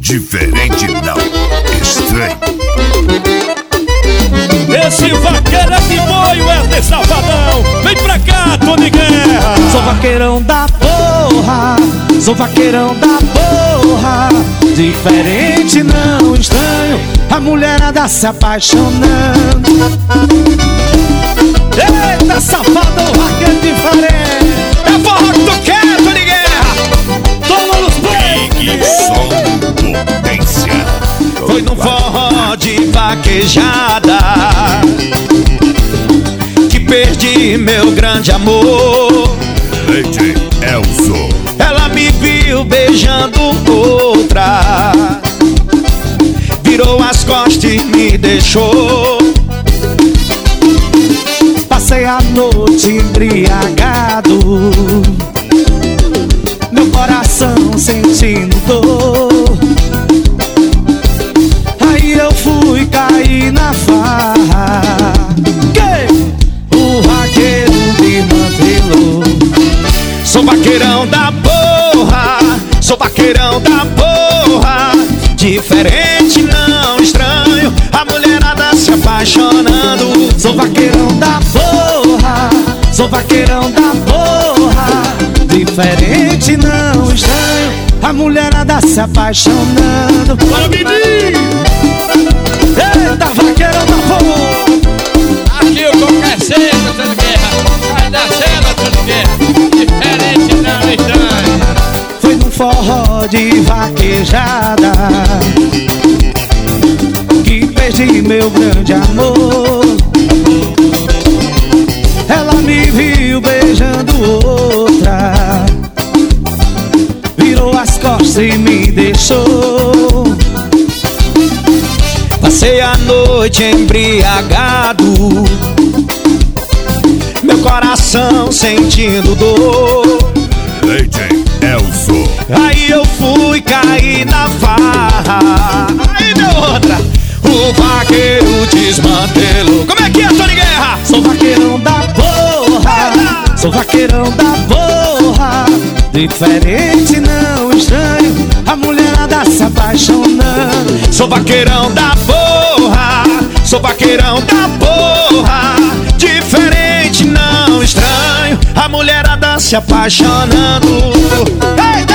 Diferente não, estranho. Esse vaqueiro é que foi o Wesley Safadão. Vem pra cá, Tony Guerra. Sou vaqueirão da porra, sou vaqueirão da porra. Diferente não, estranho, a mulherada se apaixonando. Eita, safadão, vaqueiro diferente. É forró que tu quer, Tony Guerra. Toma nos Big som potência. Foi num forró de vaquejada que perdi meu grande amor. Lady Elzo. Ela me viu beijando outra, virou as costas e me deixou. Passei a noite embriagado, meu coração sentindo dor. Aí eu fui cair na farra, o vaqueiro desmantelou. Sou vaqueirão da porra, sou vaqueirão da porra. Diferente não, estranho, a mulherada se apaixonando. Sou vaqueirão da porra, sou vaqueirão da porra. Diferente não, estranho, a mulherada se apaixonando. Bora, menino! Eita, vaqueirão da porra. Aqui o qualquer cena, Tony Guerra. Sai da cena, Tony Guerra. Diferente não, estranho. Foi num forró de vaquejada que perdi meu grande amor. Ela me viu beijando outra, virou as costas e me deixou. Passei a noite embriagado, meu coração sentindo dor. Lady Elzo. Aí eu fui cair na farra. Aí deu outra. O vaqueiro desmantelou. Como é que é, Tony Guerra? Sou vaqueirão da porra, sou vaqueirão da porra. Diferente não, estranho, a mulherada se apaixonando. Sou vaqueirão da porra, sou vaqueirão da porra. Diferente não, estranho, a mulherada se apaixonando. Eita!